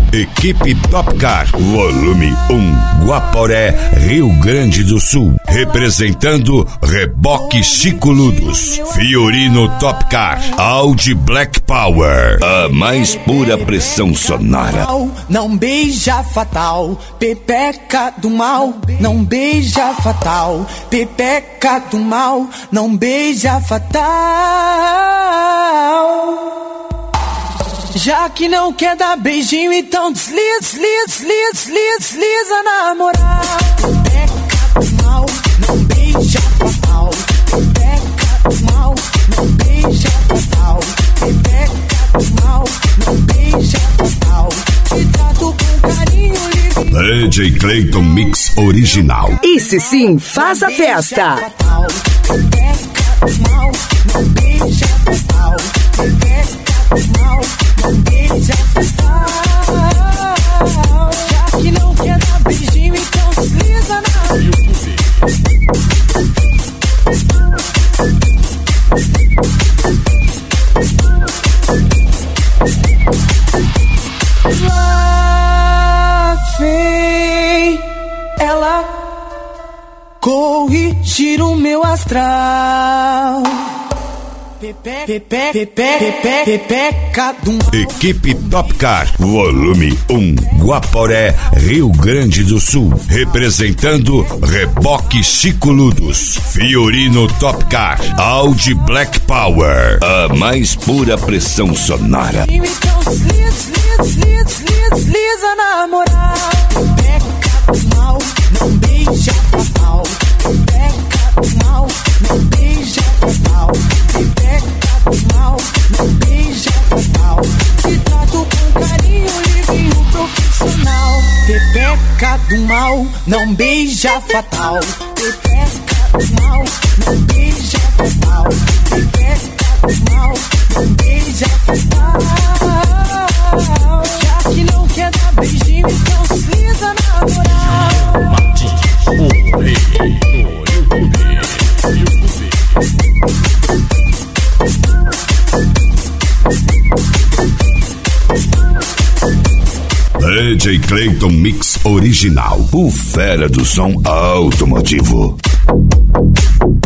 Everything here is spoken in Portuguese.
Equipe Topcar, volume 1, Guaporé, Rio Grande do Sul. Representando Reboque Chico Ludos, Fiorino Topcar, Audi Black Power, a mais pura pressão sonora. Não beija fatal, pepeca do mal. Não beija fatal, pepeca do mal. Não beija fatal. Já que não quer dar beijinho, então desliza, desliza, desliza, desliza na moral. Pepeca do mal, não beija fatal. Pepeca do mal, não beija fatal. Pepeca do mal, não beija fatal. Te trato com carinho livre. DJ Clayton Mix Original. Esse sim faz a festa. Pepeca do mal, não beija fatal. Pepeca do mal, não beija fatal. Já que não quer dar beijinho, então desliza na lá vem ela corrigir o meu astral. Pepeca do... Equipe Topcar, volume 1, Guaporé, Rio Grande do Sul. Representando Reboque Chico Ludos, Fiorino Topcar, Audi Black Power, a mais pura pressão sonora. Então desliza, desliza, desliza, desliza na moral. Pepeca do mal, não beija fatal. Pepeca do mal, não beija fatal. Pepeca do mal, não beija fatal. Te trato com carinho, livinho profissional. Pepeca do mal, não beija fatal. Pepeca do mal, não beija fatal. Pepeca do mal, não beija fatal. Já que não quer dar beijinho, então desliza na moral. O rei do YouTube. DJ Clayton Mix Original, o fera do som automotivo.